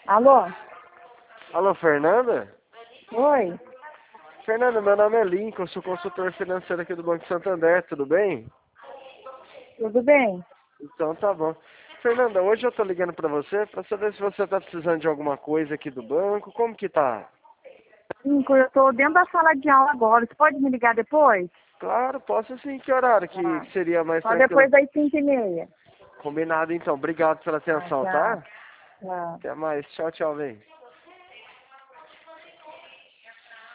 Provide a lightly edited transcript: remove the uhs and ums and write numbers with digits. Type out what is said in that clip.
Alô? Alô, Fernanda? Oi? Fernanda, meu nome é Lincoln, sou consultor financeiro aqui do Banco Santander, tudo bem? Tudo bem? Então tá bom. Fernanda, hoje eu tô ligando pra você pra saber se você tá precisando de alguma coisa aqui do banco, como que tá? Eu tô dentro da sala de aula agora. Você pode me ligar depois? Claro, posso sim, que horário que Tá. seria mais Só tranquilo? depois das 5h30. Combinado então, obrigado pela Tá, atenção, tchau. tá? Tchau. Até mais, tchau, tchau, vem.